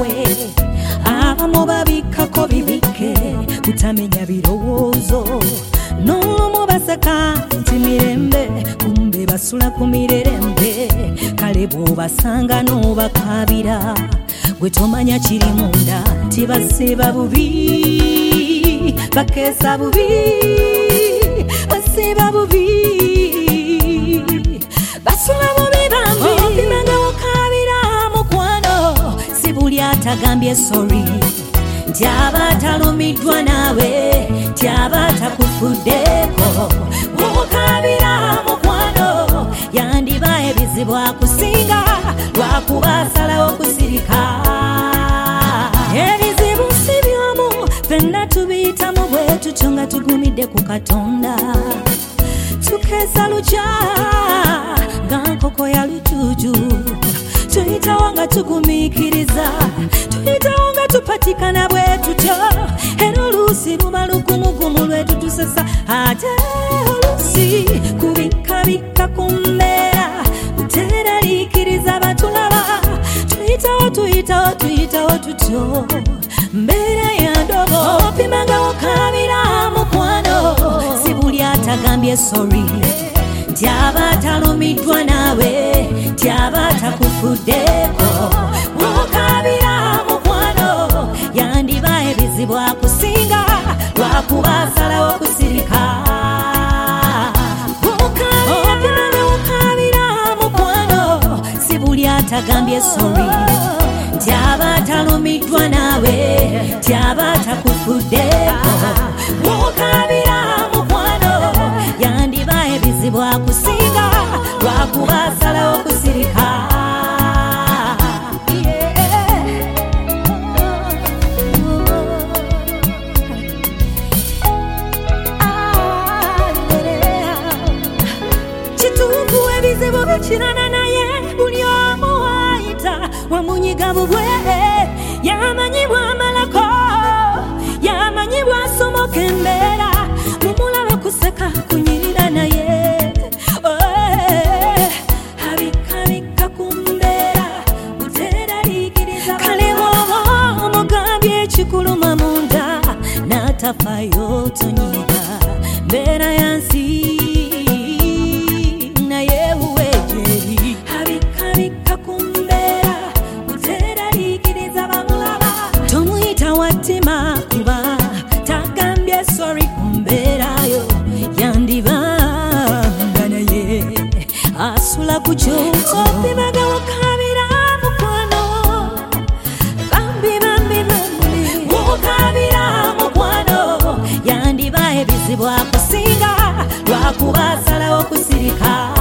naawe abamu babikako bibike kutamenya birowoozo n'olumu baseka nti mirembe kumbe basula ku mirerembe kale bw'obasanga n'obakabira gwe tomanya kiri munda nti basiba bubi bakeesa bubi basiba bubi basula bubi bambi opimanga okabira mukwano si buli atagambye sorry nti aba atalumiddwa naawe nti aba atakufuddeko okabira mukwano yandiba ebizibu akusinga lwakuba asalawo kusirika ebizibu si byomu fenna tubiyitamu bwe tutyo nga tugumidde ku Katonda tukeesa lukya nga nkoko ya lutuju tuyitawo nga tugumiikiriza tuyitawo nga tupatikana bwe tutyo era oluusi luba lugumugumu lwetu tusesa ate oluusi kubikabika ku mbeera kuteraliikiriza batulaba tuyitawo tutyo mbeera ya ndobo opimanga okabira mukwano si buli atagambye sorry nti aba atalumiddwa naawe nti aba atakufuddeko okabira mukwano yandiba ebizibu akusinga lwakuba asalawo kusirika okabira mukwano si buli atagambye sorry nti aba atalumiddwa naawe nti aba atakufuddeko okabira mukwano yandiba ebizibu akusinga lwakuba asalawo kusirika kituufu ebizibu bikirana naye buli omu ayita wamunyiga bubwe yamanyi bwamalako yamanyi bwasomoka embeera mumulaba kuseka kunyirira naye abikabika ku mbeera kuteraliikiriza kale bw'oba omugambye ekikuluma munda n'atafayo tonyiga mbeera yansi naye uwejeri abikabika ku mbeera kuteraliikiriza bamulaba tomuyita wattima kuba tagambye sorry ku mbeerayo yandibanga naye asula ku kyoto opimaga okabira mukwano bambi okabira mukwano yandiba ebizibu akusinga lwakuba asalawo kusirika